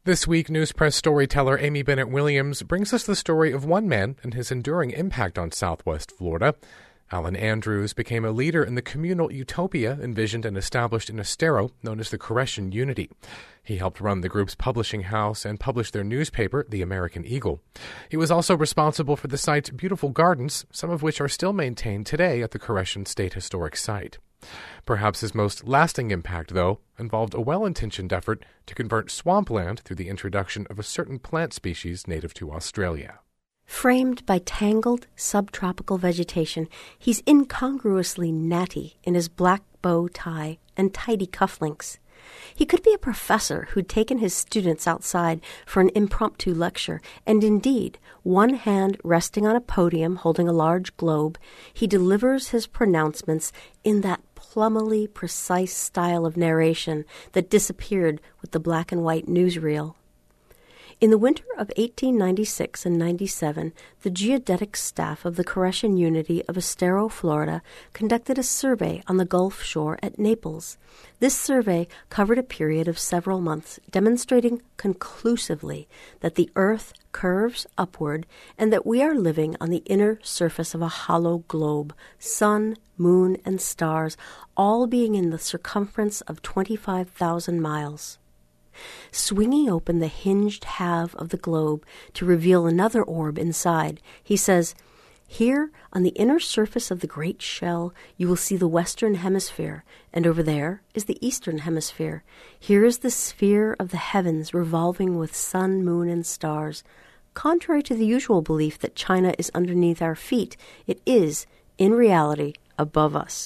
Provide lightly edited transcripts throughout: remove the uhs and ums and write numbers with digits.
This week, News Press storyteller Amy Bennett Williams brings us the story of one man and his enduring impact on Southwest Florida. Alan Andrews became a leader in the communal utopia envisioned and established in Estero, known as the Koreshan Unity. He helped run the group's publishing house and publish their newspaper, the American Eagle. He was also responsible for the site's beautiful gardens, some of which are still maintained today at the Koreshan State Historic Site. Perhaps his most lasting impact, though, involved a well-intentioned effort to convert swampland through the introduction of a certain plant species native to Australia. Framed by tangled subtropical vegetation, he's incongruously natty in his black bow tie and tidy cufflinks. He could be a professor who'd taken his students outside for an impromptu lecture, and indeed, one hand resting on a podium holding a large globe, he delivers his pronouncements in that plummily precise style of narration that disappeared with the black and white newsreel. In the winter of 1896 and 97, the geodetic staff of the Koreshan Unity of Estero, Florida, conducted a survey on the Gulf shore at Naples. This survey covered a period of several months, demonstrating conclusively that the Earth curves upward and that we are living on the inner surface of a hollow globe, sun, moon, and stars, all being in the circumference of 25,000 miles. Swinging open the hinged half of the globe to reveal another orb inside, he says, "Here, on the inner surface of the great shell, you will see the western hemisphere, and over there is the eastern hemisphere. Here is the sphere of the heavens revolving with sun, moon, and stars. Contrary to the usual belief that China is underneath our feet, it is, in reality, above us."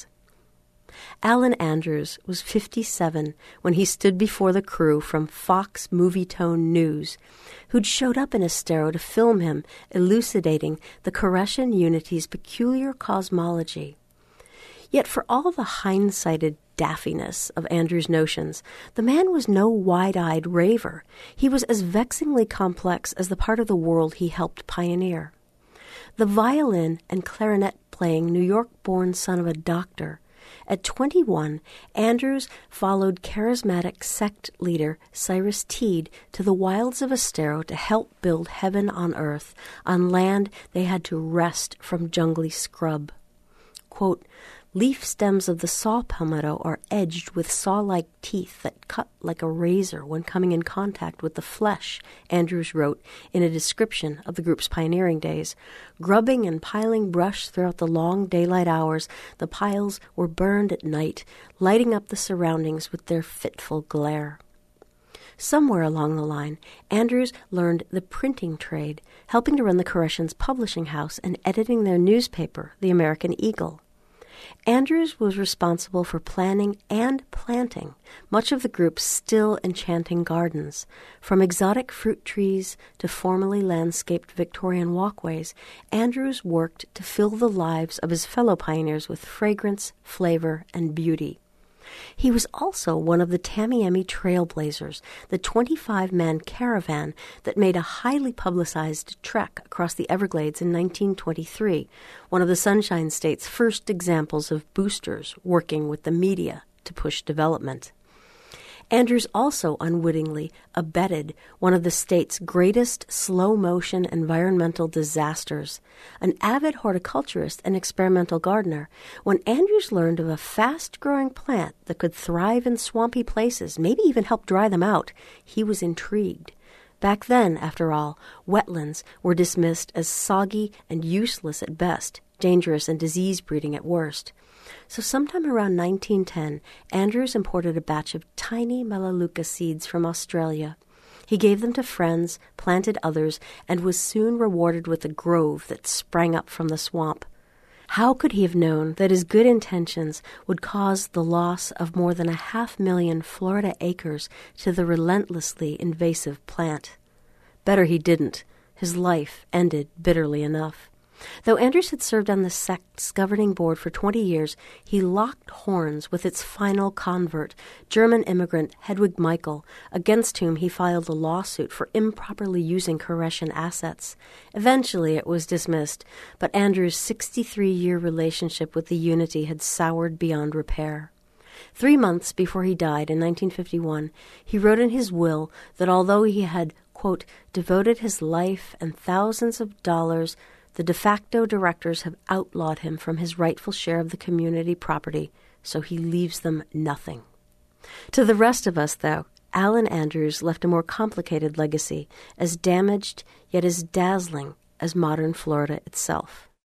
Alan Andrews was 57 when he stood before the crew from Fox Movietone News, who'd showed up in Estero to film him elucidating the Koreshan Unity's peculiar cosmology. Yet for all the hindsighted daffiness of Andrews' notions, the man was no wide-eyed raver. He was as vexingly complex as the part of the world he helped pioneer. The violin and clarinet-playing New York-born son of a doctor, at 21, Andrews followed charismatic sect leader Cyrus Teed to the wilds of Estero to help build heaven on earth, on land they had to wrest from jungly scrub. Quote, "Leaf stems of the saw palmetto are edged with saw-like teeth that cut like a razor when coming in contact with the flesh," Andrews wrote in a description of the group's pioneering days. Grubbing and piling brush throughout the long daylight hours, the piles were burned at night, lighting up the surroundings with their fitful glare. Somewhere along the line, Andrews learned the printing trade, helping to run the Koreshan's publishing house and editing their newspaper, the American Eagle. Andrews was responsible for planning and planting much of the group's still enchanting gardens. From exotic fruit trees to formally landscaped Victorian walkways, Andrews worked to fill the lives of his fellow pioneers with fragrance, flavor, and beauty. He was also one of the Tamiami Trailblazers, the 25-man caravan that made a highly publicized trek across the Everglades in 1923, one of the Sunshine State's first examples of boosters working with the media to push development. Andrews also unwittingly abetted one of the state's greatest slow-motion environmental disasters. An avid horticulturist and experimental gardener, when Andrews learned of a fast-growing plant that could thrive in swampy places, maybe even help dry them out, he was intrigued. Back then, after all, wetlands were dismissed as soggy and useless at best, dangerous and disease-breeding at worst. So sometime around 1910, Andrews imported a batch of tiny Melaleuca seeds from Australia. He gave them to friends, planted others, and was soon rewarded with a grove that sprang up from the swamp. How could he have known that his good intentions would cause the loss of more than 500,000 Florida acres to the relentlessly invasive plant? Better he didn't. His life ended bitterly enough. Though Andrews had served on the sect's governing board for 20 years, he locked horns with its final convert, German immigrant Hedwig Michael, against whom he filed a lawsuit for improperly using Koreshan assets. Eventually it was dismissed, but Andrews' 63-year relationship with the Unity had soured beyond repair. 3 months before he died in 1951, he wrote in his will that although he had, quote, devoted his life and thousands of dollars, the de facto directors have outlawed him from his rightful share of the community property, so he leaves them nothing. To the rest of us, though, Allen Andrews left a more complicated legacy, as damaged yet as dazzling as modern Florida itself.